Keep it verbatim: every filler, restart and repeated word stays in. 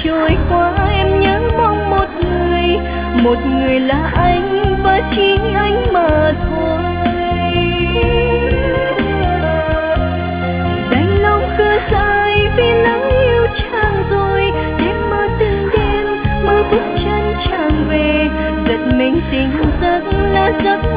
trôi qua em nhớ mong một người, một người là anh và chỉ anh mà thôi. Đành lòng khờ dại vì lỡ yêu chàng rồi, đêm mơ từng đêm mơ bước chân chàng về, giật mình tỉnh giấc là giấc